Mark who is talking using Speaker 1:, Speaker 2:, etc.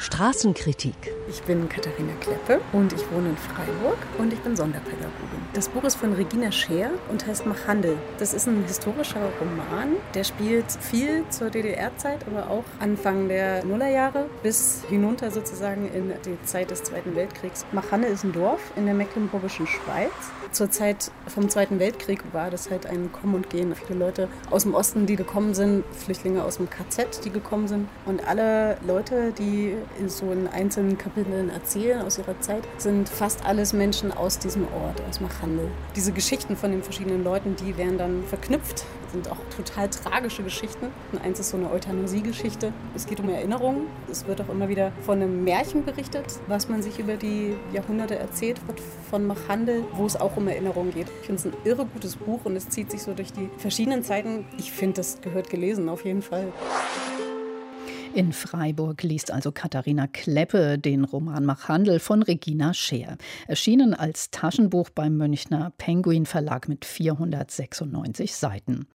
Speaker 1: Straßenkritik.
Speaker 2: Ich bin Katharina Kleppe und ich wohne in Freiburg und ich bin Sonderpädagogin. Das Buch ist von Regina Scheer und heißt Mach Handel. Das ist ein historischer Roman, der spielt viel zur DDR-Zeit, aber auch Anfang der Nullerjahre bis hinunter sozusagen in die Zeit des Zweiten Weltkriegs. Mach Handel ist ein Dorf in der mecklenburgischen Schweiz. Zur Zeit vom Zweiten Weltkrieg war das halt ein Kommen und Gehen. Viele Leute aus dem Osten, die gekommen sind, Flüchtlinge aus dem KZ, die gekommen sind. Und alle Leute, die so in einzelnen Kapiteln erzählen aus ihrer Zeit, sind fast alles Menschen aus diesem Ort, aus Machhandel. Diese Geschichten von den verschiedenen Leuten, die werden dann verknüpft, sind auch total tragische Geschichten. Und eins ist so eine Euthanasie-Geschichte. Es geht um Erinnerungen. Es wird auch immer wieder von einem Märchen berichtet, was man sich über die Jahrhunderte erzählt wird von Machhandel, wo es auch um Erinnerungen geht. Ich finde es ein irre gutes Buch und es zieht sich so durch die verschiedenen Zeiten. Ich finde, das gehört gelesen, auf jeden Fall.
Speaker 3: In Freiburg liest also Katharina Kleppe den Roman Mach Handel von Regina Scheer. Erschienen als Taschenbuch beim Münchner Penguin Verlag mit 496 Seiten.